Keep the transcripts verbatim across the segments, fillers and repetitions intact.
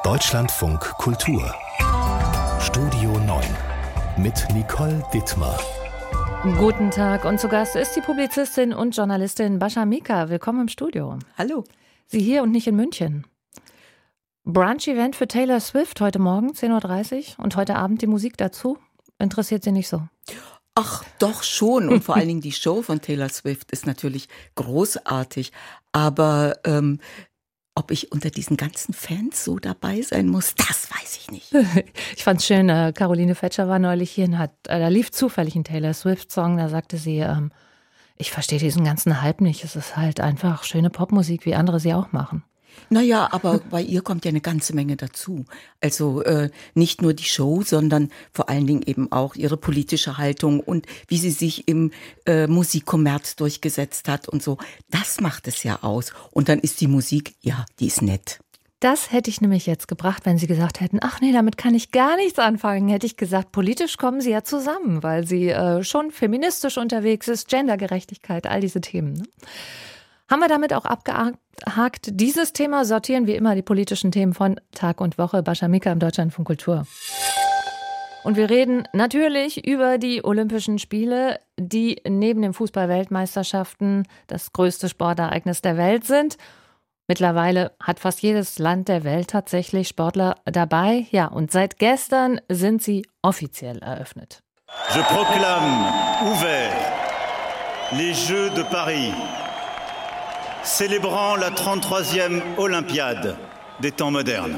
Deutschlandfunk Kultur Studio neun mit Nicole Dittmar. Guten Tag und zu Gast ist die Publizistin und Journalistin Bascha Mika. Willkommen im Studio. Hallo. Sie hier und nicht in München. Brunch-Event für Taylor Swift heute Morgen, zehn Uhr dreißig und heute Abend die Musik dazu. Interessiert Sie nicht so? Ach, doch schon. Und vor allen Dingen die Show von Taylor Swift ist natürlich großartig. Aber ähm, ob ich unter diesen ganzen Fans so dabei sein muss, das weiß ich nicht. Ich fand es schön, äh, Caroline Fetscher war neulich hier und hat, äh, da lief zufällig ein Taylor Swift-Song, da sagte sie, ähm, ich verstehe diesen ganzen Hype nicht, es ist halt einfach schöne Popmusik, wie andere sie auch machen. Naja, aber bei ihr kommt ja eine ganze Menge dazu. Also äh, nicht nur die Show, sondern vor allen Dingen eben auch ihre politische Haltung und wie sie sich im äh, Musikkommerz durchgesetzt hat und so. Das macht es ja aus. Und dann ist die Musik, ja, die ist nett. Das hätte ich nämlich jetzt gebracht, wenn Sie gesagt hätten, ach nee, damit kann ich gar nichts anfangen. Hätte ich gesagt, politisch kommen Sie ja zusammen, weil sie äh, schon feministisch unterwegs ist, Gendergerechtigkeit, all diese Themen, ne? Haben wir damit auch abgehakt? Dieses Thema sortieren wie immer die politischen Themen von Tag und Woche. Bascha Mika im Deutschlandfunk Kultur. Und wir reden natürlich über die Olympischen Spiele, die neben den Fußball-Weltmeisterschaften das größte Sportereignis der Welt sind. Mittlerweile hat fast jedes Land der Welt tatsächlich Sportler dabei. Ja, und seit gestern sind sie offiziell eröffnet. Je proclame ouvert les Jeux de Paris. Célébrant la trente-troisième Olympiade des temps modernes.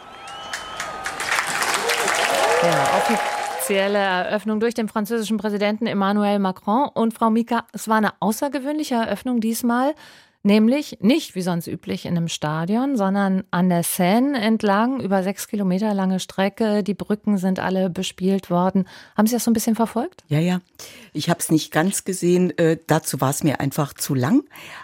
Ja, offizielle Eröffnung durch den französischen Präsidenten Emmanuel Macron. Und Frau Mika, es war eine außergewöhnliche Eröffnung diesmal, nämlich nicht wie sonst üblich in einem Stadion, sondern an der Seine entlang, über sechs Kilometer lange Strecke. Die Brücken sind alle bespielt worden. Haben Sie das so ein bisschen verfolgt? Ja, ja. Ich habe es nicht ganz gesehen. Äh, dazu war es mir einfach zu lang.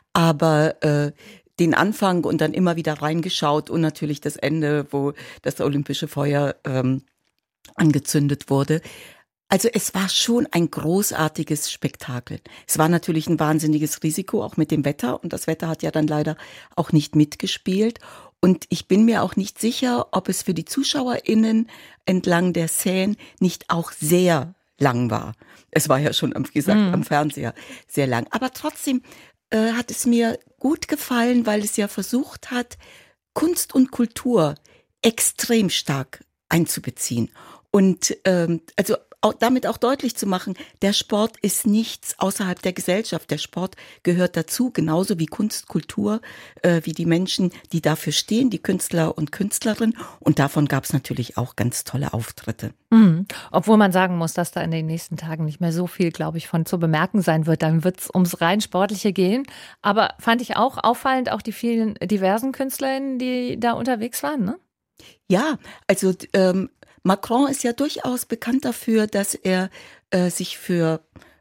Aber äh, den Anfang und dann immer wieder reingeschaut und natürlich das Ende, wo das olympische Feuer ähm, angezündet wurde. Also es war schon ein großartiges Spektakel. Es war natürlich ein wahnsinniges Risiko, auch mit dem Wetter. Und das Wetter hat ja dann leider auch nicht mitgespielt. Und ich bin mir auch nicht sicher, ob es für die ZuschauerInnen entlang der Seine nicht auch sehr lang war. Es war ja schon, wie gesagt, mhm. am Fernseher sehr lang. Aber trotzdem äh, hat es mir gut gefallen, weil es ja versucht hat, Kunst und Kultur extrem stark einzubeziehen. Und ähm, also auch damit auch deutlich zu machen, der Sport ist nichts außerhalb der Gesellschaft. Der Sport gehört dazu, genauso wie Kunst, Kultur, äh, wie die Menschen, die dafür stehen, die Künstler und Künstlerinnen. Und davon gab es natürlich auch ganz tolle Auftritte. Mhm. Obwohl man sagen muss, dass da in den nächsten Tagen nicht mehr so viel, glaube ich, von zu bemerken sein wird. Dann wird es ums rein Sportliche gehen. Aber fand ich auch auffallend, auch die vielen diversen KünstlerInnen, die da unterwegs waren, ne? Ja, also ähm, Macron ist ja durchaus bekannt dafür, dass er äh, sich für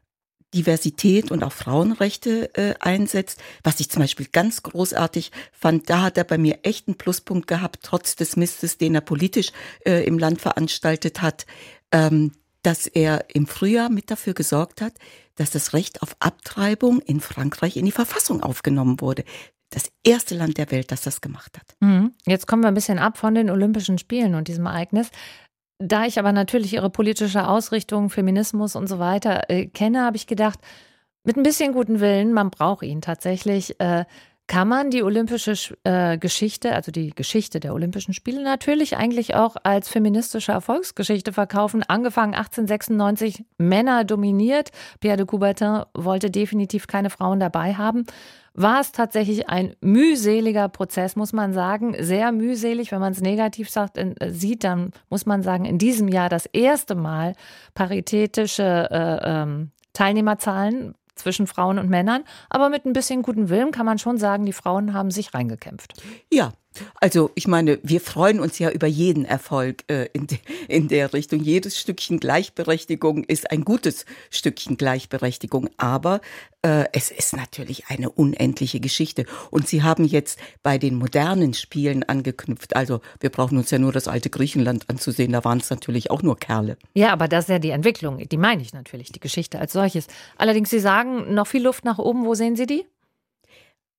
Diversität und auch Frauenrechte äh, einsetzt. Was ich zum Beispiel ganz großartig fand, da hat er bei mir echt einen Pluspunkt gehabt, trotz des Mistes, den er politisch äh, im Land veranstaltet hat, ähm, dass er im Frühjahr mit dafür gesorgt hat, dass das Recht auf Abtreibung in Frankreich in die Verfassung aufgenommen wurde. Das erste Land der Welt, das das gemacht hat. Jetzt kommen wir ein bisschen ab von den Olympischen Spielen und diesem Ereignis. Da ich aber natürlich Ihre politische Ausrichtung, Feminismus und so weiter äh, kenne, habe ich gedacht, mit ein bisschen guten Willen, man braucht ihn tatsächlich, äh, kann man die olympische äh, Geschichte, also die Geschichte der Olympischen Spiele natürlich eigentlich auch als feministische Erfolgsgeschichte verkaufen. Angefangen achtzehnhundertsechsundneunzig, Männer dominiert. Pierre de Coubertin wollte definitiv keine Frauen dabei haben. War es tatsächlich ein mühseliger Prozess, muss man sagen. Sehr mühselig, wenn man es negativ sagt, äh, sieht, dann muss man sagen, in diesem Jahr das erste Mal paritätische äh, ähm, Teilnehmerzahlen zwischen Frauen und Männern. Aber mit ein bisschen guten Willen kann man schon sagen, die Frauen haben sich reingekämpft. Ja, also ich meine, wir freuen uns ja über jeden Erfolg äh, in, de, in der Richtung. Jedes Stückchen Gleichberechtigung ist ein gutes Stückchen Gleichberechtigung. Aber äh, es ist natürlich eine unendliche Geschichte. Und Sie haben jetzt bei den modernen Spielen angeknüpft. Also wir brauchen uns ja nur das alte Griechenland anzusehen. Da waren es natürlich auch nur Kerle. Ja, aber das ist ja die Entwicklung. Die meine ich natürlich, die Geschichte als solches. Allerdings, Sie sagen, noch viel Luft nach oben. Wo sehen Sie die?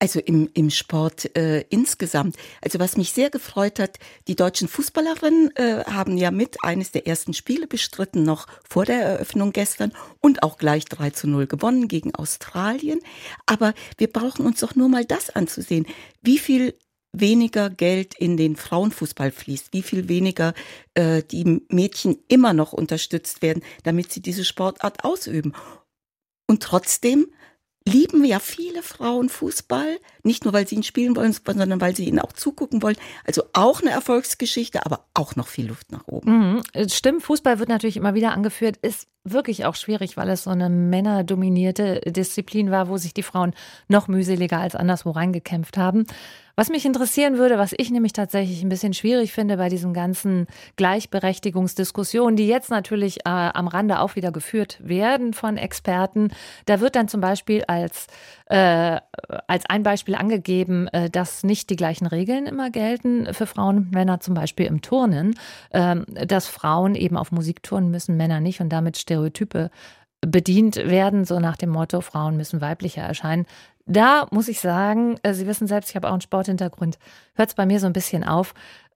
Also im, im Sport äh, insgesamt. Also was mich sehr gefreut hat, die deutschen Fußballerinnen äh, haben ja mit eines der ersten Spiele bestritten, noch vor der Eröffnung gestern und auch gleich drei zu null gewonnen gegen Australien. Aber wir brauchen uns doch nur mal das anzusehen, wie viel weniger Geld in den Frauenfußball fließt, wie viel weniger äh, die Mädchen immer noch unterstützt werden, damit sie diese Sportart ausüben. Und trotzdem lieben ja viele Frauen Fußball, nicht nur, weil sie ihn spielen wollen, sondern weil sie ihn auch zugucken wollen. Also auch eine Erfolgsgeschichte, aber auch noch viel Luft nach oben. Mhm. Stimmt, Fußball wird natürlich immer wieder angeführt, ist wirklich auch schwierig, weil es so eine männerdominierte Disziplin war, wo sich die Frauen noch mühseliger als anderswo reingekämpft haben. Was mich interessieren würde, was ich nämlich tatsächlich ein bisschen schwierig finde bei diesen ganzen Gleichberechtigungsdiskussionen, die jetzt natürlich äh, am Rande auch wieder geführt werden von Experten, da wird dann zum Beispiel als, äh, als ein Beispiel angegeben, äh, dass nicht die gleichen Regeln immer gelten für Frauen und Männer, zum Beispiel im Turnen, äh, dass Frauen eben auf Musik turnen müssen, Männer nicht und damit Stereotype bedient werden, so nach dem Motto, Frauen müssen weiblicher erscheinen. Da muss ich sagen, Sie wissen selbst, ich habe auch einen Sporthintergrund, hört es bei mir so ein bisschen auf.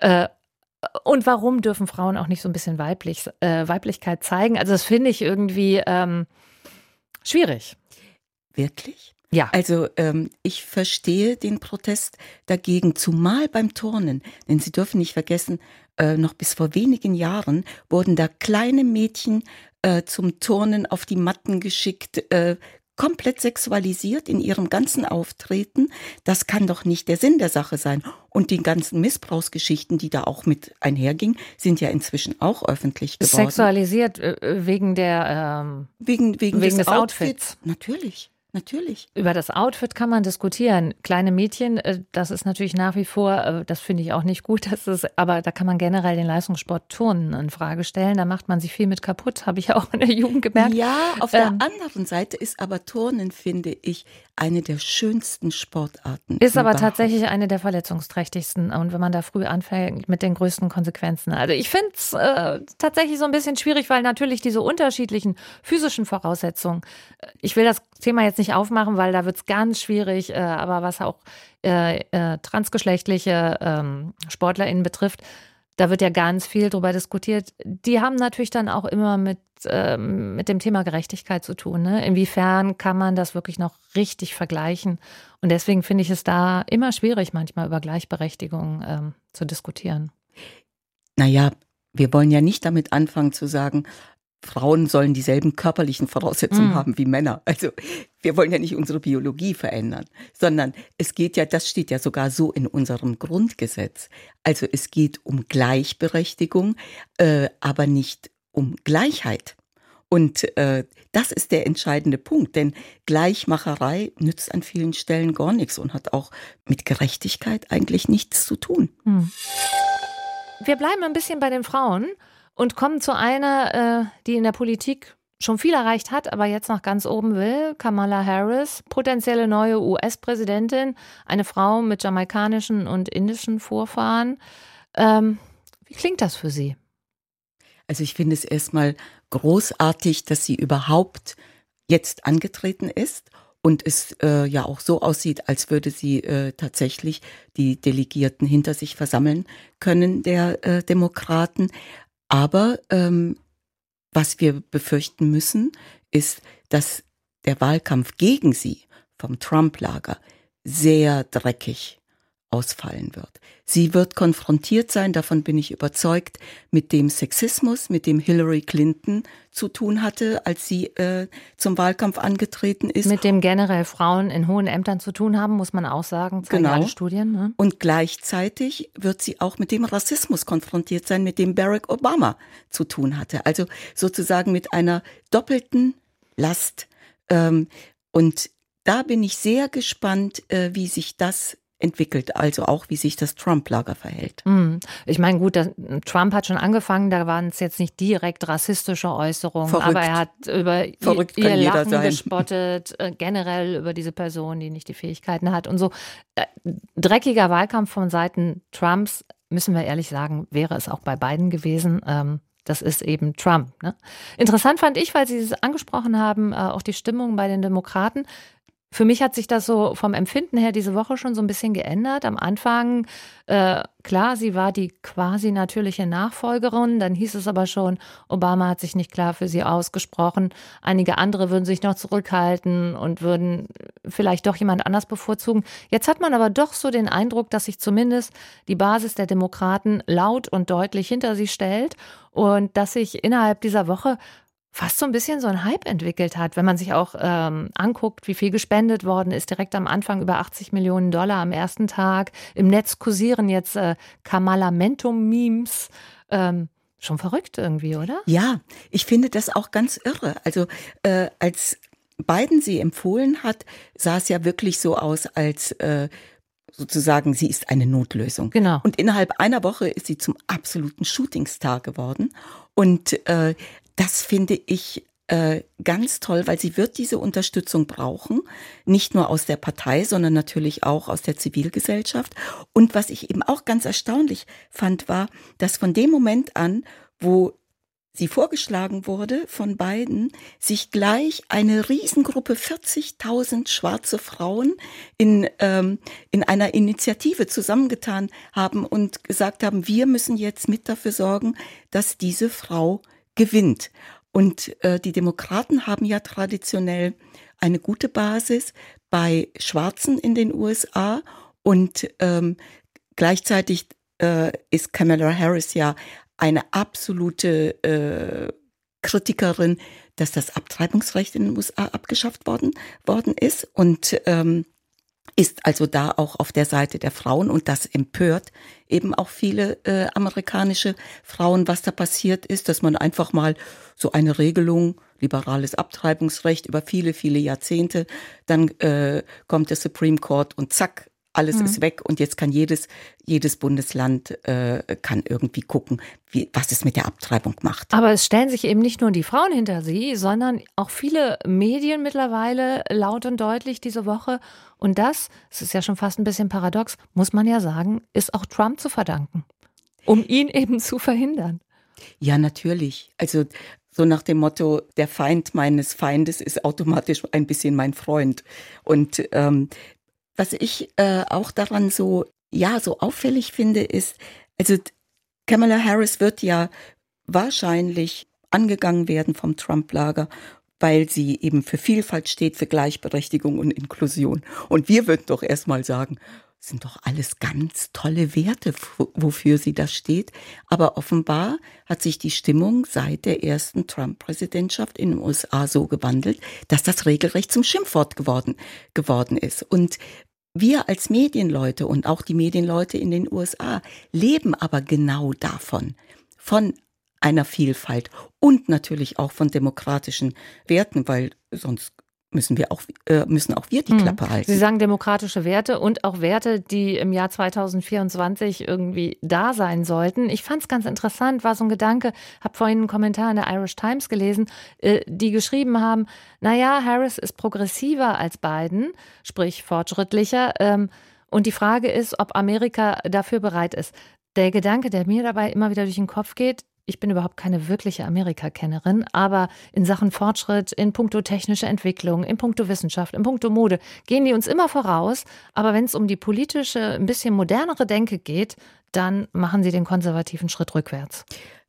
Und warum dürfen Frauen auch nicht so ein bisschen weiblich, äh, Weiblichkeit zeigen? Also das finde ich irgendwie ähm, schwierig. Wirklich? Ja. Also ähm, ich verstehe den Protest dagegen, zumal beim Turnen. Denn Sie dürfen nicht vergessen, äh, noch bis vor wenigen Jahren wurden da kleine Mädchen äh, zum Turnen auf die Matten geschickt, äh, komplett sexualisiert in ihrem ganzen Auftreten. Das kann doch nicht der Sinn der Sache sein. Und die ganzen Missbrauchsgeschichten, die da auch mit einhergingen, sind ja inzwischen auch öffentlich geworden. Sexualisiert äh, wegen der ähm, wegen, wegen, wegen des, des Outfits. Outfits. Natürlich. Natürlich. Über das Outfit kann man diskutieren. Kleine Mädchen, das ist natürlich nach wie vor, das finde ich auch nicht gut, das ist, aber da kann man generell den Leistungssport Turnen in Frage stellen. Da macht man sich viel mit kaputt, habe ich auch in der Jugend gemerkt. Ja, auf der ähm, anderen Seite ist aber Turnen, finde ich, eine der schönsten Sportarten. Ist aber überhaupt. tatsächlich eine der verletzungsträchtigsten und wenn man da früh anfängt, mit den größten Konsequenzen. Also ich finde es äh, tatsächlich so ein bisschen schwierig, weil natürlich diese unterschiedlichen physischen Voraussetzungen, ich will das Thema jetzt nicht aufmachen, weil da wird es ganz schwierig, äh, aber was auch äh, äh, transgeschlechtliche ähm, SportlerInnen betrifft, da wird ja ganz viel drüber diskutiert. Die haben natürlich dann auch immer mit, ähm, mit dem Thema Gerechtigkeit zu tun. Ne? Inwiefern kann man das wirklich noch richtig vergleichen? Und deswegen finde ich es da immer schwierig, manchmal über Gleichberechtigung ähm, zu diskutieren. Naja, wir wollen ja nicht damit anfangen zu sagen, Frauen sollen dieselben körperlichen Voraussetzungen mm. haben wie Männer. Also wir wollen ja nicht unsere Biologie verändern, sondern es geht ja, das steht ja sogar so in unserem Grundgesetz. Also es geht um Gleichberechtigung, äh, aber nicht um Gleichheit. Und äh, das ist der entscheidende Punkt, denn Gleichmacherei nützt an vielen Stellen gar nichts und hat auch mit Gerechtigkeit eigentlich nichts zu tun. Mm. Wir bleiben ein bisschen bei den Frauen. Und kommen zu einer, äh, die in der Politik schon viel erreicht hat, aber jetzt nach ganz oben will. Kamala Harris, potenzielle neue U S-Präsidentin, eine Frau mit jamaikanischen und indischen Vorfahren. Ähm, wie klingt das für Sie? Also ich finde es erstmal großartig, dass sie überhaupt jetzt angetreten ist und es äh, ja auch so aussieht, als würde sie äh, tatsächlich die Delegierten hinter sich versammeln können, der äh, Demokraten. Aber ähm, was wir befürchten müssen, ist, dass der Wahlkampf gegen sie vom Trump-Lager sehr dreckig ausfallen wird. Sie wird konfrontiert sein, davon bin ich überzeugt, mit dem Sexismus, mit dem Hillary Clinton zu tun hatte, als sie äh, zum Wahlkampf angetreten ist. Mit dem generell Frauen in hohen Ämtern zu tun haben, muss man auch sagen, zeigen genau. alle Studien. Ne? Und gleichzeitig wird sie auch mit dem Rassismus konfrontiert sein, mit dem Barack Obama zu tun hatte. Also sozusagen mit einer doppelten Last. Ähm, und da bin ich sehr gespannt, äh, wie sich das entwickelt, also auch wie sich das Trump-Lager verhält. Ich meine, gut, das, Trump hat schon angefangen, da waren es jetzt nicht direkt rassistische Äußerungen, Verrückt. aber er hat über Verrückt ihr, ihr jeder Lachen sein. gespottet, äh, generell über diese Person, die nicht die Fähigkeiten hat und so. Äh, dreckiger Wahlkampf von Seiten Trumps, müssen wir ehrlich sagen, wäre es auch bei Biden gewesen. Ähm, Das ist eben Trump. Ne? Interessant fand ich, weil Sie es angesprochen haben, äh, auch die Stimmung bei den Demokraten. Für mich hat sich das so vom Empfinden her diese Woche schon so ein bisschen geändert. Am Anfang, äh, klar, sie war die quasi natürliche Nachfolgerin. Dann hieß es aber schon, Obama hat sich nicht klar für sie ausgesprochen. Einige andere würden sich noch zurückhalten und würden vielleicht doch jemand anders bevorzugen. Jetzt hat man aber doch so den Eindruck, dass sich zumindest die Basis der Demokraten laut und deutlich hinter sie stellt und dass sich innerhalb dieser Woche fast so ein bisschen so ein Hype entwickelt hat, wenn man sich auch ähm, anguckt, wie viel gespendet worden ist. Direkt am Anfang über achtzig Millionen Dollar am ersten Tag. Im Netz kursieren jetzt äh, Kamala-Mentum-Memes. Ähm, schon verrückt irgendwie, oder? Ja, ich finde das auch ganz irre. Also äh, als Biden sie empfohlen hat, sah es ja wirklich so aus, als äh, sozusagen, sie ist eine Notlösung. Genau. Und innerhalb einer Woche ist sie zum absoluten Shootingstar geworden. Und äh, das finde ich äh, ganz toll, weil sie wird diese Unterstützung brauchen, nicht nur aus der Partei, sondern natürlich auch aus der Zivilgesellschaft. Und was ich eben auch ganz erstaunlich fand, war, dass von dem Moment an, wo sie vorgeschlagen wurde von Biden, sich gleich eine Riesengruppe, vierzigtausend schwarze Frauen in, ähm, in einer Initiative zusammengetan haben und gesagt haben, wir müssen jetzt mit dafür sorgen, dass diese Frau gewinnt. Und äh, die Demokraten haben ja traditionell eine gute Basis bei Schwarzen in den U S A und ähm, gleichzeitig äh, ist Kamala Harris ja eine absolute äh, Kritikerin, dass das Abtreibungsrecht in den U S A abgeschafft worden, worden ist und ähm, ist also da auch auf der Seite der Frauen und das empört eben auch viele äh, amerikanische Frauen, was da passiert ist, dass man einfach mal so eine Regelung, liberales Abtreibungsrecht über viele, viele Jahrzehnte, dann äh, kommt der Supreme Court und zack, alles mhm. ist weg und jetzt kann jedes jedes Bundesland äh, kann irgendwie gucken, wie, was es mit der Abtreibung macht. Aber es stellen sich eben nicht nur die Frauen hinter sie, sondern auch viele Medien mittlerweile laut und deutlich diese Woche. Und das, es ist ja schon fast ein bisschen paradox, muss man ja sagen, ist auch Trump zu verdanken, um ihn eben zu verhindern. Ja, natürlich. Also so nach dem Motto, der Feind meines Feindes ist automatisch ein bisschen mein Freund. Und ähm, was ich äh, auch daran so, ja, so auffällig finde, ist, also Kamala Harris wird ja wahrscheinlich angegangen werden vom Trump-Lager, weil sie eben für Vielfalt steht, für Gleichberechtigung und Inklusion. Und wir würden doch erstmal sagen, sind doch alles ganz tolle Werte, wofür sie da steht. Aber offenbar hat sich die Stimmung seit der ersten Trump-Präsidentschaft in den U S A so gewandelt, dass das regelrecht zum Schimpfwort geworden, geworden ist. Und wir als Medienleute und auch die Medienleute in den U S A leben aber genau davon, von einer Vielfalt und natürlich auch von demokratischen Werten, weil sonst müssen wir auch äh, müssen auch wir die Klappe halten. Sie sagen demokratische Werte und auch Werte, die im Jahr zweitausendvierundzwanzig irgendwie da sein sollten. Ich fand es ganz interessant, war so ein Gedanke, habe vorhin einen Kommentar in der Irish Times gelesen, äh, die geschrieben haben, naja, Harris ist progressiver als Biden, sprich fortschrittlicher. Ähm, und die Frage ist, ob Amerika dafür bereit ist. Der Gedanke, der mir dabei immer wieder durch den Kopf geht, ich bin überhaupt keine wirkliche Amerika-Kennerin, aber in Sachen Fortschritt, in puncto technische Entwicklung, in puncto Wissenschaft, in puncto Mode, gehen die uns immer voraus. Aber wenn es um die politische, ein bisschen modernere Denke geht, dann machen sie den konservativen Schritt rückwärts.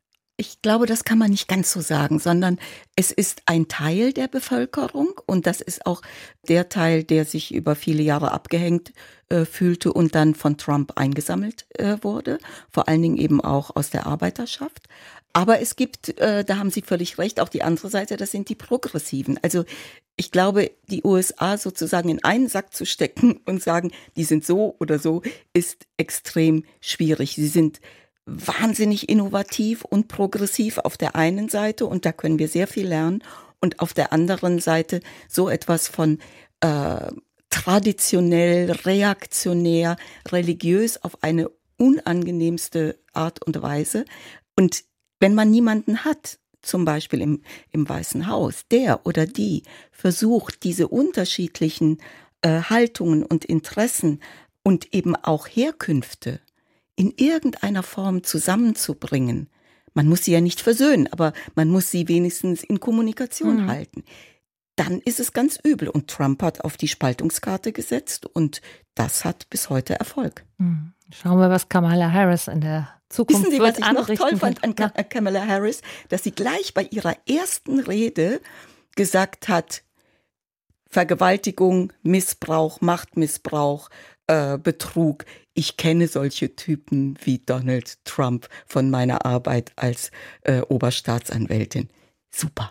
Ich glaube, das kann man nicht ganz so sagen, sondern es ist ein Teil der Bevölkerung und das ist auch der Teil, der sich über viele Jahre abgehängt äh, fühlte und dann von Trump eingesammelt äh, wurde, vor allen Dingen eben auch aus der Arbeiterschaft. Aber es gibt, äh, da haben Sie völlig recht, auch die andere Seite, das sind die Progressiven. Also ich glaube, die U S A sozusagen in einen Sack zu stecken und sagen, die sind so oder so, ist extrem schwierig. Sie sind wahnsinnig innovativ und progressiv auf der einen Seite und da können wir sehr viel lernen und auf der anderen Seite so etwas von äh, traditionell, reaktionär, religiös auf eine unangenehmste Art und Weise. Und wenn man niemanden hat, zum Beispiel im, im Weißen Haus, der oder die versucht, diese unterschiedlichen äh, Haltungen und Interessen und eben auch Herkünfte in irgendeiner Form zusammenzubringen. Man muss sie ja nicht versöhnen, aber man muss sie wenigstens in Kommunikation mhm. halten. dann ist es ganz übel. Und Trump hat auf die Spaltungskarte gesetzt und das hat bis heute Erfolg. Hm. Schauen wir, was Kamala Harris in der Zukunft Wissen Sie, wird was ich noch toll fand an Na? Kamala Harris? Dass sie gleich bei ihrer ersten Rede gesagt hat, Vergewaltigung, Missbrauch, Machtmissbrauch, äh, Betrug. Ich kenne solche Typen wie Donald Trump von meiner Arbeit als äh, Oberstaatsanwältin. Super.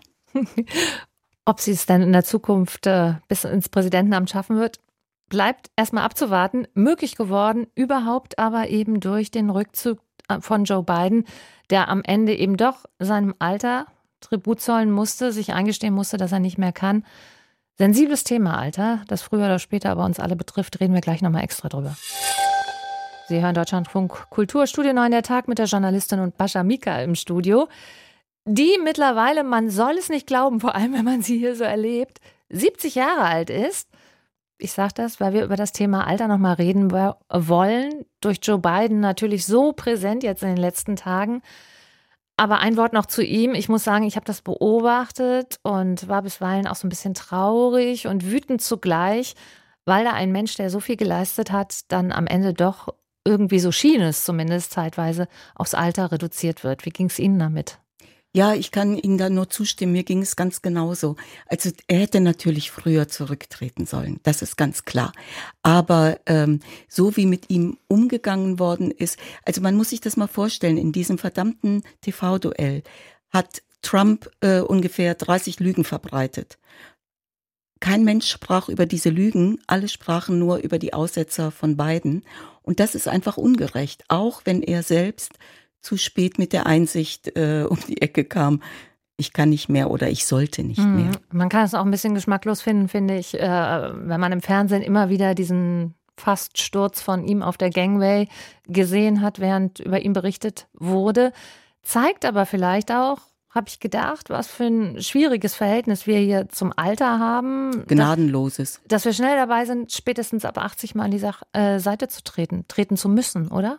Ob sie es dann in der Zukunft äh, bis ins Präsidentenamt schaffen wird, bleibt erstmal abzuwarten. Möglich geworden, überhaupt aber eben durch den Rückzug von Joe Biden, der am Ende eben doch seinem Alter Tribut zollen musste, sich eingestehen musste, dass er nicht mehr kann. Sensibles Thema, Alter, das früher oder später aber uns alle betrifft, reden wir gleich nochmal extra drüber. Sie hören Deutschlandfunk Kultur, Studio neun der Tag mit der Journalistin und Bascha Mika im Studio, die mittlerweile, man soll es nicht glauben, vor allem wenn man sie hier so erlebt, siebzig Jahre alt ist. Ich sage das, weil wir über das Thema Alter nochmal reden wollen. Durch Joe Biden natürlich so präsent jetzt in den letzten Tagen. Aber ein Wort noch zu ihm. Ich muss sagen, ich habe das beobachtet und war bisweilen auch so ein bisschen traurig und wütend zugleich, weil da ein Mensch, der so viel geleistet hat, dann am Ende doch irgendwie, so schien es zumindest zeitweise, aufs Alter reduziert wird. Wie ging es Ihnen damit? Ja, ich kann Ihnen da nur zustimmen. Mir ging es ganz genauso. Also er hätte natürlich früher zurücktreten sollen. Das ist ganz klar. Aber ähm, so wie mit ihm umgegangen worden ist, also man muss sich das mal vorstellen, in diesem verdammten T V-Duell hat Trump äh, ungefähr dreißig Lügen verbreitet. Kein Mensch sprach über diese Lügen, alle sprachen nur über die Aussetzer von Biden. Und das ist einfach ungerecht, auch wenn er selbst zu spät mit der Einsicht äh, um die Ecke kam, ich kann nicht mehr oder ich sollte nicht mhm. mehr. Man kann es auch ein bisschen geschmacklos finden, finde ich, äh, wenn man im Fernsehen immer wieder diesen fast Sturz von ihm auf der Gangway gesehen hat, während über ihn berichtet wurde. Zeigt aber vielleicht auch, habe ich gedacht, was für ein schwieriges Verhältnis wir hier zum Alter haben. Gnadenloses. Dass, dass wir schnell dabei sind, spätestens ab achtzig Mal an die Sach- äh, Seite zu treten, treten zu müssen, oder?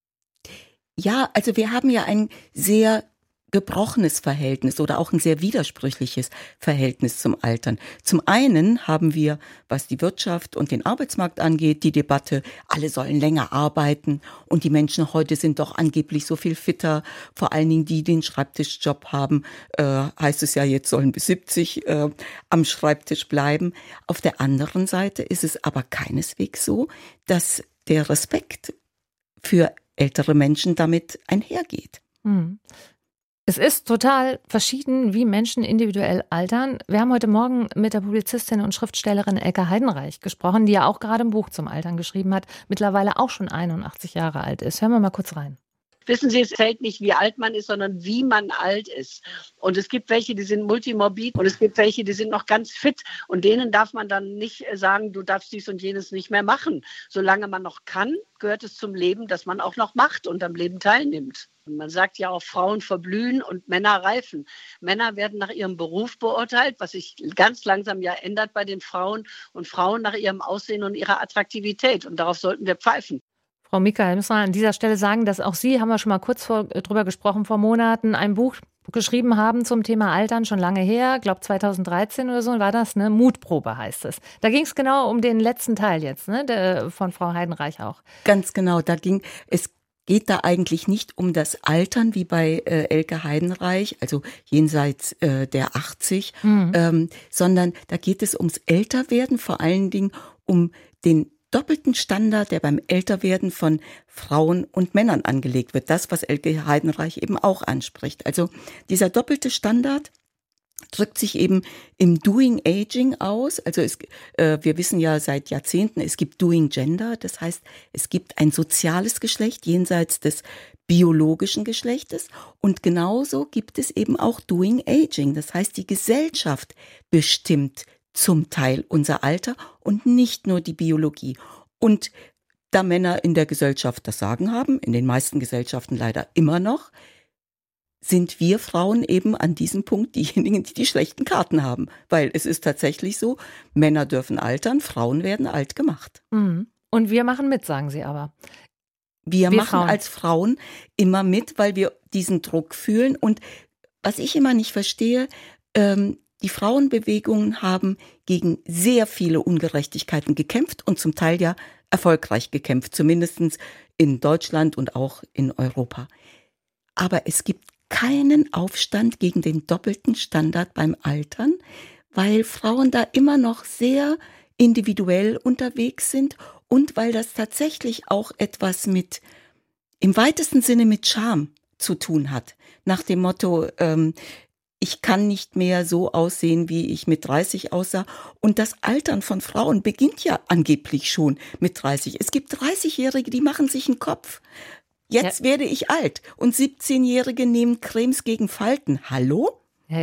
Ja, also wir haben ja ein sehr gebrochenes Verhältnis oder auch ein sehr widersprüchliches Verhältnis zum Altern. Zum einen haben wir, was die Wirtschaft und den Arbeitsmarkt angeht, die Debatte, alle sollen länger arbeiten und die Menschen heute sind doch angeblich so viel fitter, vor allen Dingen die, die den Schreibtischjob haben, äh, heißt es ja jetzt, sollen bis siebzig äh, am Schreibtisch bleiben. Auf der anderen Seite ist es aber keineswegs so, dass der Respekt für ältere Menschen damit einhergeht. Hm. Es ist total verschieden, wie Menschen individuell altern. Wir haben heute Morgen mit der Publizistin und Schriftstellerin Elke Heidenreich gesprochen, die ja auch gerade ein Buch zum Altern geschrieben hat, mittlerweile auch schon einundachtzig Jahre alt ist. Hören wir mal kurz rein. Wissen Sie, es zählt nicht, wie alt man ist, sondern wie man alt ist. Und es gibt welche, die sind multimorbid und es gibt welche, die sind noch ganz fit. Und denen darf man dann nicht sagen, du darfst dies und jenes nicht mehr machen. Solange man noch kann, gehört es zum Leben, dass man auch noch macht und am Leben teilnimmt. Und man sagt ja auch, Frauen verblühen und Männer reifen. Männer werden nach ihrem Beruf beurteilt, was sich ganz langsam ja ändert bei den Frauen. Und Frauen nach ihrem Aussehen und ihrer Attraktivität. Und darauf sollten wir pfeifen. Frau Mika, müssen wir an dieser Stelle sagen, dass auch Sie, haben wir schon mal kurz vor, drüber gesprochen, vor Monaten ein Buch geschrieben haben zum Thema Altern, schon lange her, ich glaube zweitausenddreizehn oder so, war das, ne? Mutprobe heißt es. Da ging es genau um den letzten Teil jetzt, ne? Der, von Frau Heidenreich auch. Ganz genau, da ging es geht da eigentlich nicht um das Altern wie bei äh, Elke Heidenreich, also jenseits äh, der achtzig, mhm. ähm, sondern da geht es ums Älterwerden, vor allen Dingen um den doppelten Standard, der beim Älterwerden von Frauen und Männern angelegt wird. Das, was Elke Heidenreich eben auch anspricht. Also dieser doppelte Standard drückt sich eben im Doing Aging aus. Also es, äh, wir wissen ja seit Jahrzehnten, es gibt Doing Gender. Das heißt, es gibt ein soziales Geschlecht jenseits des biologischen Geschlechtes. Und genauso gibt es eben auch Doing Aging. Das heißt, die Gesellschaft bestimmt zum Teil unser Alter und nicht nur die Biologie. Und da Männer in der Gesellschaft das Sagen haben, in den meisten Gesellschaften leider immer noch, sind wir Frauen eben an diesem Punkt diejenigen, die die schlechten Karten haben. Weil es ist tatsächlich so, Männer dürfen altern, Frauen werden alt gemacht. Mhm. Und wir machen mit, sagen Sie aber. Wir, wir machen Frauen. als Frauen immer mit, weil wir diesen Druck fühlen. Und was ich immer nicht verstehe, ähm, die Frauenbewegungen haben gegen sehr viele Ungerechtigkeiten gekämpft und zum Teil ja erfolgreich gekämpft, zumindest in Deutschland und auch in Europa. Aber es gibt keinen Aufstand gegen den doppelten Standard beim Altern, weil Frauen da immer noch sehr individuell unterwegs sind und weil das tatsächlich auch etwas mit, im weitesten Sinne mit Scham zu tun hat. Nach dem Motto, ähm, ich kann nicht mehr so aussehen, wie ich mit dreißig aussah. Und das Altern von Frauen beginnt ja angeblich schon mit dreißig. Es gibt dreißigjährige, die machen sich einen Kopf. Jetzt ja. werde ich alt. Und siebzehnjährige nehmen Cremes gegen Falten. Hallo?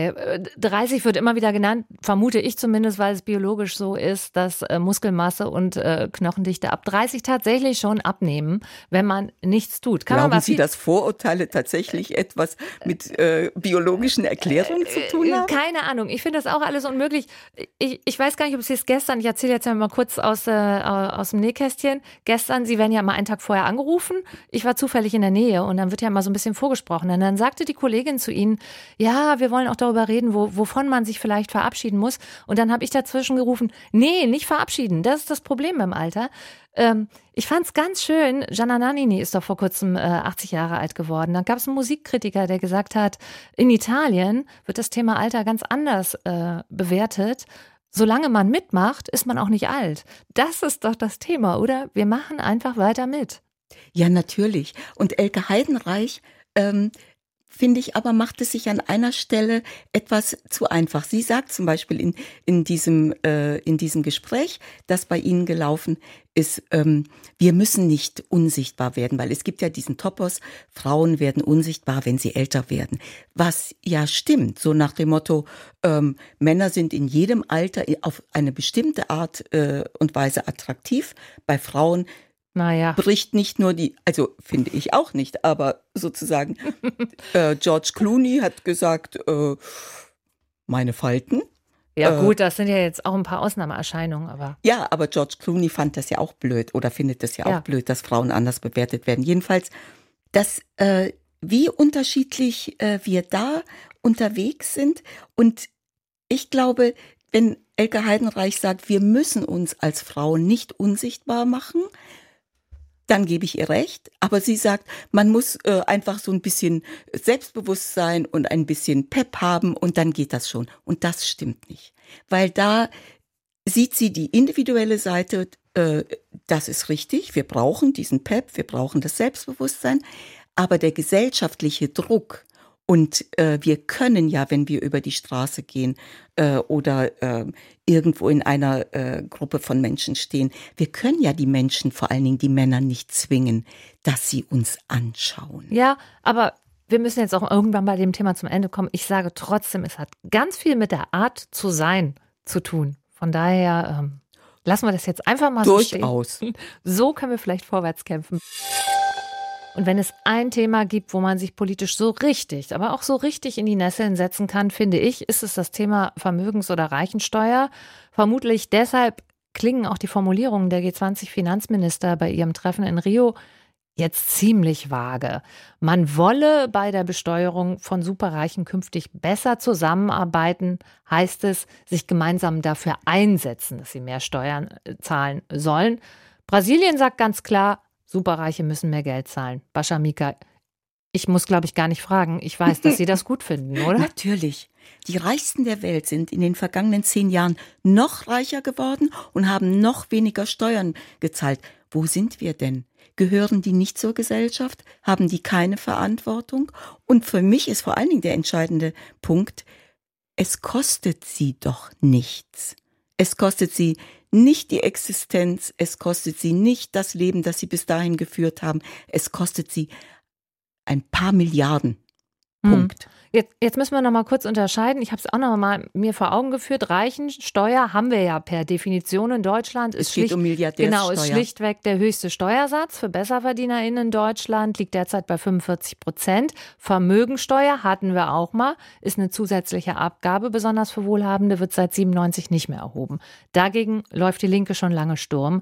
dreißig wird immer wieder genannt, vermute ich zumindest, weil es biologisch so ist, dass äh, Muskelmasse und äh, Knochendichte ab dreißig tatsächlich schon abnehmen, wenn man nichts tut. Kann Glauben man Sie, dass Vorurteile tatsächlich etwas mit äh, biologischen Erklärungen zu tun haben? Keine Ahnung, ich finde das auch alles unmöglich. Ich, ich weiß gar nicht, ob Sie es gestern, ich erzähle jetzt ja mal kurz aus, äh, aus dem Nähkästchen, gestern, Sie werden ja mal einen Tag vorher angerufen, ich war zufällig in der Nähe und dann wird ja mal so ein bisschen vorgesprochen und dann sagte die Kollegin zu Ihnen, ja, wir wollen auch darüber reden, wo, wovon man sich vielleicht verabschieden muss. Und dann habe ich dazwischen gerufen, nee, nicht verabschieden, das ist das Problem beim Alter. Ähm, ich fand es ganz schön, Gianna Nannini ist doch vor kurzem äh, achtzig Jahre alt geworden. Da gab es einen Musikkritiker, der gesagt hat, in Italien wird das Thema Alter ganz anders äh, bewertet. Solange man mitmacht, ist man auch nicht alt. Das ist doch das Thema, oder? Wir machen einfach weiter mit. Ja, natürlich. Und Elke Heidenreich ähm, finde ich aber, macht es sich an einer Stelle etwas zu einfach. Sie sagt zum Beispiel in, in, diesem, äh, in diesem Gespräch, das bei Ihnen gelaufen ist, ähm, wir müssen nicht unsichtbar werden, weil es gibt ja diesen Topos, Frauen werden unsichtbar, wenn sie älter werden. Was ja stimmt, so nach dem Motto, ähm, Männer sind in jedem Alter auf eine bestimmte Art äh, und Weise attraktiv, bei Frauen Naja. bricht nicht nur die, also finde ich auch nicht, aber sozusagen äh, George Clooney hat gesagt, äh, meine Falten. Ja gut, das sind ja jetzt auch ein paar Ausnahmeerscheinungen, aber. Ja, aber George Clooney fand das ja auch blöd oder findet das ja, ja. auch blöd, dass Frauen anders bewertet werden. Jedenfalls, dass äh, wie unterschiedlich äh, wir da unterwegs sind und ich glaube, wenn Elke Heidenreich sagt, wir müssen uns als Frauen nicht unsichtbar machen, dann gebe ich ihr recht. Aber sie sagt, man muss äh, einfach so ein bisschen Selbstbewusstsein und ein bisschen Pep haben und dann geht das schon. Und das stimmt nicht. Weil da sieht sie die individuelle Seite, äh, das ist richtig, wir brauchen diesen Pep, wir brauchen das Selbstbewusstsein. Aber der gesellschaftliche Druck, und äh, wir können ja, wenn wir über die Straße gehen äh, oder äh, irgendwo in einer äh, Gruppe von Menschen stehen, wir können ja die Menschen, vor allen Dingen die Männer, nicht zwingen, dass sie uns anschauen. Ja, aber wir müssen jetzt auch irgendwann bei dem Thema zum Ende kommen. Ich sage trotzdem, es hat ganz viel mit der Art zu sein zu tun. Von daher ähm, lassen wir das jetzt einfach mal so stehen. Durchaus. So können wir vielleicht vorwärts kämpfen. Und wenn es ein Thema gibt, wo man sich politisch so richtig, aber auch so richtig in die Nesseln setzen kann, finde ich, ist es das Thema Vermögens- oder Reichensteuer. Vermutlich deshalb klingen auch die Formulierungen der G zwanzig Finanzminister bei ihrem Treffen in Rio jetzt ziemlich vage. Man wolle bei der Besteuerung von Superreichen künftig besser zusammenarbeiten, heißt es, sich gemeinsam dafür einsetzen, dass sie mehr Steuern zahlen sollen. Brasilien sagt ganz klar, Superreiche müssen mehr Geld zahlen. Bascha Mika, ich muss, glaube ich, gar nicht fragen. Ich weiß, dass Sie das gut finden, oder? Natürlich. Die Reichsten der Welt sind in den vergangenen zehn Jahren noch reicher geworden und haben noch weniger Steuern gezahlt. Wo sind wir denn? Gehören die nicht zur Gesellschaft? Haben die keine Verantwortung? Und für mich ist vor allen Dingen der entscheidende Punkt, es kostet sie doch nichts. Es kostet sie nicht die Existenz, es kostet sie nicht das Leben, das sie bis dahin geführt haben. Es kostet sie ein paar Milliarden. Punkt. Jetzt, jetzt müssen wir noch mal kurz unterscheiden. Ich habe es auch noch mal mir vor Augen geführt. Reichensteuer haben wir ja per Definition in Deutschland. Es geht um Milliardärssteuer. Genau, ist schlichtweg der höchste Steuersatz. Für BesserverdienerInnen in Deutschland liegt derzeit bei fünfundvierzig Prozent. Vermögensteuer hatten wir auch mal, ist eine zusätzliche Abgabe. Besonders für Wohlhabende wird seit siebenundneunzig nicht mehr erhoben. Dagegen läuft die Linke schon lange Sturm.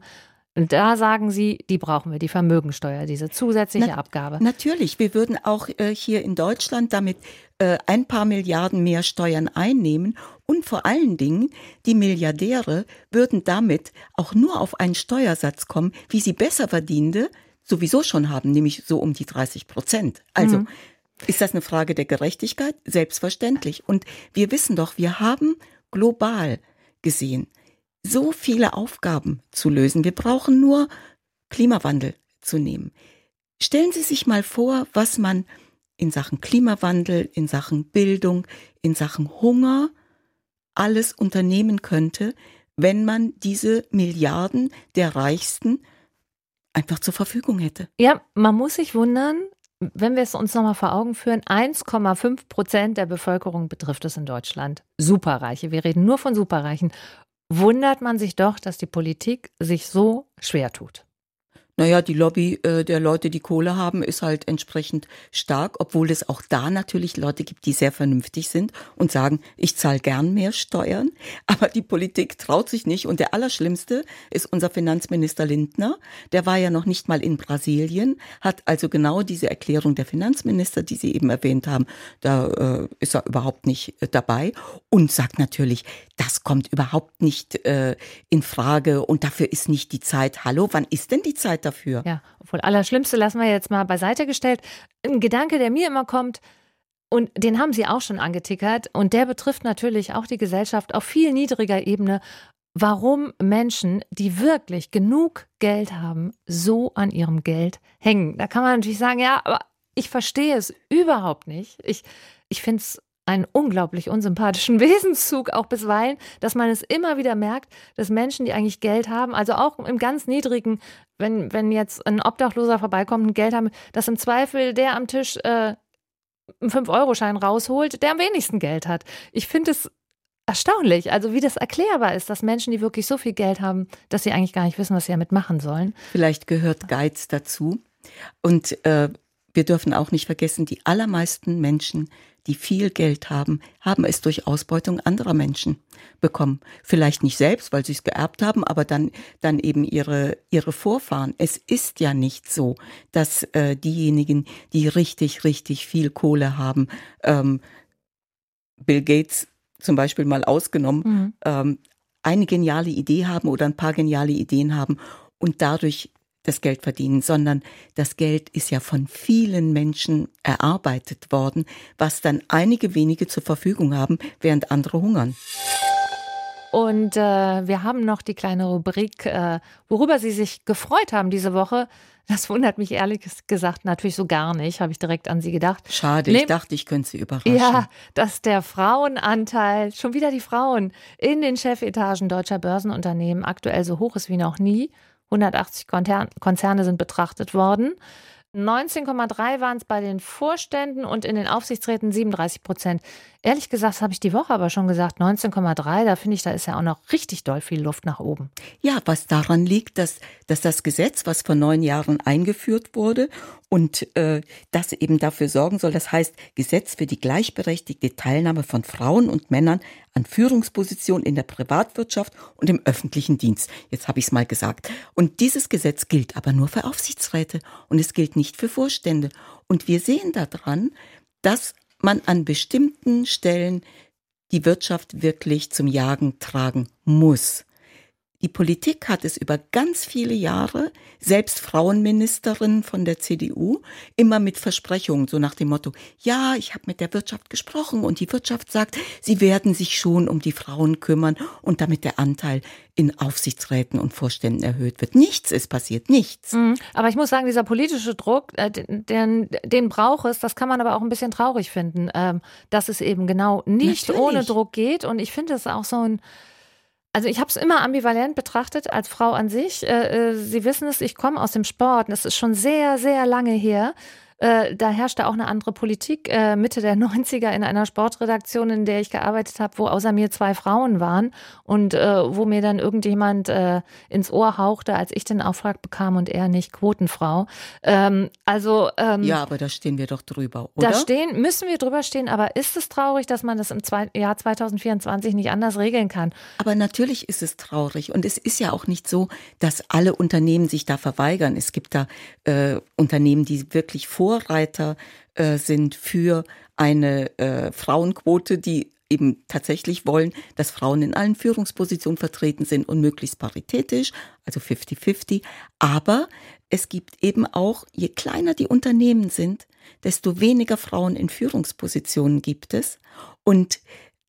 Und da sagen Sie, die brauchen wir, die Vermögensteuer, diese zusätzliche Na, Abgabe. Natürlich, wir würden auch äh, hier in Deutschland damit äh, ein paar Milliarden mehr Steuern einnehmen und vor allen Dingen die Milliardäre würden damit auch nur auf einen Steuersatz kommen, wie sie besser verdienende sowieso schon haben, nämlich so um die dreißig Prozent. Also mhm. ist das eine Frage der Gerechtigkeit? Selbstverständlich. Und wir wissen doch, wir haben global gesehen so viele Aufgaben zu lösen. Wir brauchen nur Klimawandel zu nehmen. Stellen Sie sich mal vor, was man in Sachen Klimawandel, in Sachen Bildung, in Sachen Hunger alles unternehmen könnte, wenn man diese Milliarden der Reichsten einfach zur Verfügung hätte. Ja, man muss sich wundern, wenn wir es uns nochmal vor Augen führen, eins Komma fünf Prozent der Bevölkerung betrifft es in Deutschland. Superreiche, wir reden nur von Superreichen. Wundert man sich doch, dass die Politik sich so schwer tut. Naja, die Lobby äh, der Leute, die Kohle haben, ist halt entsprechend stark, obwohl es auch da natürlich Leute gibt, die sehr vernünftig sind und sagen, ich zahle gern mehr Steuern, aber die Politik traut sich nicht. Und der Allerschlimmste ist unser Finanzminister Lindner, der war ja noch nicht mal in Brasilien, hat also genau diese Erklärung der Finanzminister, die Sie eben erwähnt haben, da äh, ist er überhaupt nicht äh, dabei und sagt natürlich, das kommt überhaupt nicht äh, in Frage und dafür ist nicht die Zeit. Hallo, wann ist denn die Zeit dafür? Dafür. Ja, obwohl Allerschlimmste lassen wir jetzt mal beiseite gestellt. Ein Gedanke, der mir immer kommt, und den haben Sie auch schon angetickert, und der betrifft natürlich auch die Gesellschaft auf viel niedriger Ebene, warum Menschen, die wirklich genug Geld haben, so an ihrem Geld hängen. Da kann man natürlich sagen, ja, aber ich verstehe es überhaupt nicht. Ich, ich finde es einen unglaublich unsympathischen Wesenszug auch bisweilen, dass man es immer wieder merkt, dass Menschen, die eigentlich Geld haben, also auch im ganz niedrigen, wenn, wenn jetzt ein Obdachloser vorbeikommt und Geld haben, dass im Zweifel der am Tisch äh, einen fünf Euro Schein rausholt, der am wenigsten Geld hat. Ich finde es erstaunlich, also wie das erklärbar ist, dass Menschen, die wirklich so viel Geld haben, dass sie eigentlich gar nicht wissen, was sie damit machen sollen. Vielleicht gehört Geiz dazu. Und äh, wir dürfen auch nicht vergessen, die allermeisten Menschen, die viel Geld haben, haben es durch Ausbeutung anderer Menschen bekommen. Vielleicht nicht selbst, weil sie es geerbt haben, aber dann, dann eben ihre, ihre Vorfahren. Es ist ja nicht so, dass äh, diejenigen, die richtig, richtig viel Kohle haben, ähm, Bill Gates zum Beispiel mal ausgenommen, mhm. ähm, eine geniale Idee haben oder ein paar geniale Ideen haben und dadurch das Geld verdienen, sondern das Geld ist ja von vielen Menschen erarbeitet worden, was dann einige wenige zur Verfügung haben, während andere hungern. Und äh, wir haben noch die kleine Rubrik, äh, worüber Sie sich gefreut haben diese Woche. Das wundert mich ehrlich gesagt natürlich so gar nicht, habe ich direkt an Sie gedacht. Schade, ich dachte, ich könnte Sie überraschen. Ja, dass der Frauenanteil, schon wieder die Frauen, in den Chefetagen deutscher Börsenunternehmen aktuell so hoch ist wie noch nie. hundertachtzig Konzerne sind betrachtet worden. neunzehn Komma drei waren es bei den Vorständen und in den Aufsichtsräten siebenunddreißig Prozent. Ehrlich gesagt, das habe ich die Woche aber schon gesagt, neunzehn Komma drei, da finde ich, da ist ja auch noch richtig doll viel Luft nach oben. Ja, was daran liegt, dass, dass das Gesetz, was vor neun Jahren eingeführt wurde und äh, das eben dafür sorgen soll, das heißt Gesetz für die gleichberechtigte Teilnahme von Frauen und Männern an Führungspositionen in der Privatwirtschaft und im öffentlichen Dienst. Jetzt habe ich es mal gesagt. Und dieses Gesetz gilt aber nur für Aufsichtsräte und es gilt nicht für Vorstände. Und wir sehen daran, dass man an bestimmten Stellen die Wirtschaft wirklich zum Jagen tragen muss. Die Politik hat es über ganz viele Jahre, selbst Frauenministerinnen von der C D U, immer mit Versprechungen, so nach dem Motto, ja, ich habe mit der Wirtschaft gesprochen und die Wirtschaft sagt, sie werden sich schon um die Frauen kümmern und damit der Anteil in Aufsichtsräten und Vorständen erhöht wird. Nichts ist passiert, nichts. Mhm. Aber ich muss sagen, dieser politische Druck, äh, den, den braucht es, das kann man aber auch ein bisschen traurig finden, ähm, dass es eben genau nicht Natürlich. ohne Druck geht. Und ich finde es auch so ein Also ich habe es immer ambivalent betrachtet als Frau an sich. Äh, Sie wissen es, ich komme aus dem Sport und es ist schon sehr, sehr lange her. äh, da herrschte auch eine andere Politik. Äh, Mitte der neunziger in einer Sportredaktion, in der ich gearbeitet habe, wo außer mir zwei Frauen waren und äh, wo mir dann irgendjemand äh, ins Ohr hauchte, als ich den Auftrag bekam und er nicht, Quotenfrau. Ähm, also ähm, Ja, aber da stehen wir doch drüber, oder? Da stehen, müssen wir drüber stehen, aber ist es traurig, dass man das im zwei, Jahr zwanzig vierundzwanzig nicht anders regeln kann? Aber natürlich ist es traurig und es ist ja auch nicht so, dass alle Unternehmen sich da verweigern. Es gibt da äh, Unternehmen, die wirklich Vorreiter äh, sind für eine äh, Frauenquote, die eben tatsächlich wollen, dass Frauen in allen Führungspositionen vertreten sind und möglichst paritätisch, also fifty fifty. Aber es gibt eben auch, je kleiner die Unternehmen sind, desto weniger Frauen in Führungspositionen gibt es. Und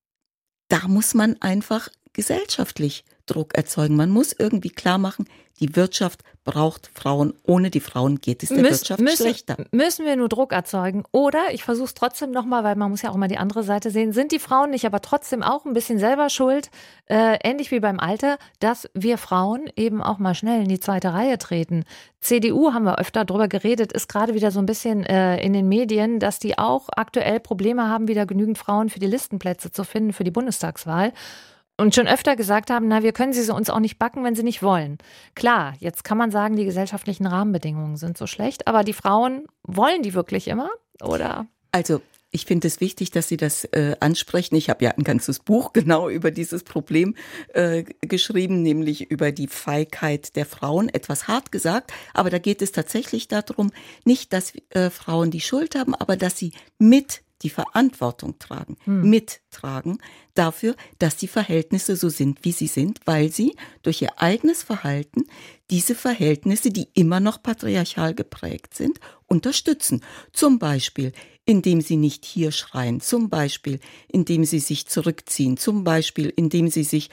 da muss man einfach gesellschaftlich Druck erzeugen. Man muss irgendwie klar machen, die Wirtschaft braucht Frauen. Ohne die Frauen geht es der Müs- Wirtschaft müssen, schlechter. Müssen wir nur Druck erzeugen? Oder, ich versuche es trotzdem nochmal, weil man muss ja auch mal die andere Seite sehen, sind die Frauen nicht aber trotzdem auch ein bisschen selber schuld, äh, ähnlich wie beim Alter, dass wir Frauen eben auch mal schnell in die zweite Reihe treten? C D U, haben wir öfter drüber geredet, ist gerade wieder so ein bisschen äh, in den Medien, dass die auch aktuell Probleme haben, wieder genügend Frauen für die Listenplätze zu finden für die Bundestagswahl. Und schon öfter gesagt haben, na, wir können sie so uns auch nicht backen, wenn sie nicht wollen. Klar, jetzt kann man sagen, die gesellschaftlichen Rahmenbedingungen sind so schlecht, aber die Frauen, wollen die wirklich immer, oder? Also ich finde es wichtig, dass Sie das äh, ansprechen. Ich habe ja ein ganzes Buch genau über dieses Problem äh, geschrieben, nämlich über die Feigheit der Frauen, etwas hart gesagt. Aber da geht es tatsächlich darum, nicht, dass äh, Frauen die Schuld haben, aber dass sie mit die Verantwortung tragen, hm. mittragen dafür, dass die Verhältnisse so sind, wie sie sind, weil sie durch ihr eigenes Verhalten diese Verhältnisse, die immer noch patriarchal geprägt sind, unterstützen. Zum Beispiel, indem sie nicht hier schreien, zum Beispiel, indem sie sich zurückziehen, zum Beispiel, indem sie sich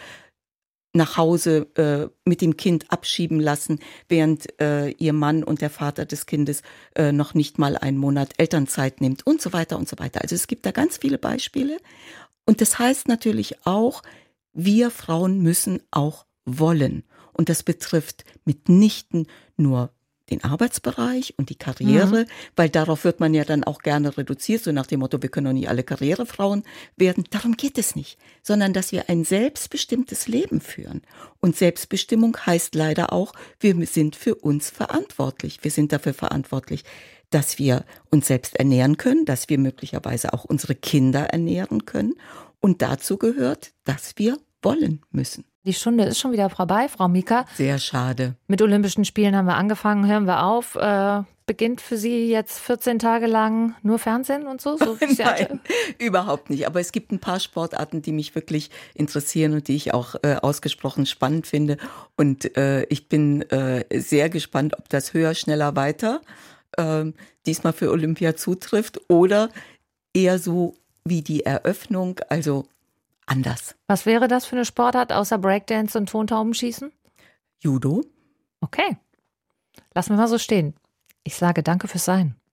nach Hause äh, mit dem Kind abschieben lassen, während äh, ihr Mann und der Vater des Kindes äh, noch nicht mal einen Monat Elternzeit nimmt und so weiter und so weiter. Also es gibt da ganz viele Beispiele. Und das heißt natürlich auch, wir Frauen müssen auch wollen. Und das betrifft mitnichten nur den Arbeitsbereich und die Karriere, mhm. weil darauf wird man ja dann auch gerne reduziert, so nach dem Motto, wir können doch nicht alle Karrierefrauen werden. Darum geht es nicht, sondern dass wir ein selbstbestimmtes Leben führen. Und Selbstbestimmung heißt leider auch, wir sind für uns verantwortlich. Wir sind dafür verantwortlich, dass wir uns selbst ernähren können, dass wir möglicherweise auch unsere Kinder ernähren können. Und dazu gehört, dass wir wollen müssen. Die Stunde ist schon wieder vorbei, Frau Mika. Sehr schade. Mit Olympischen Spielen haben wir angefangen, hören wir auf. Äh, beginnt für Sie jetzt vierzehn Tage lang nur Fernsehen und so? so Nein, überhaupt nicht. Aber es gibt ein paar Sportarten, die mich wirklich interessieren und die ich auch äh, ausgesprochen spannend finde. Und äh, ich bin äh, sehr gespannt, ob das höher, schneller, weiter äh, diesmal für Olympia zutrifft oder eher so wie die Eröffnung, also anders. Was wäre das für eine Sportart außer Breakdance und Tontaubenschießen? Judo. Okay. Lassen wir mal so stehen. Ich sage danke fürs Sein.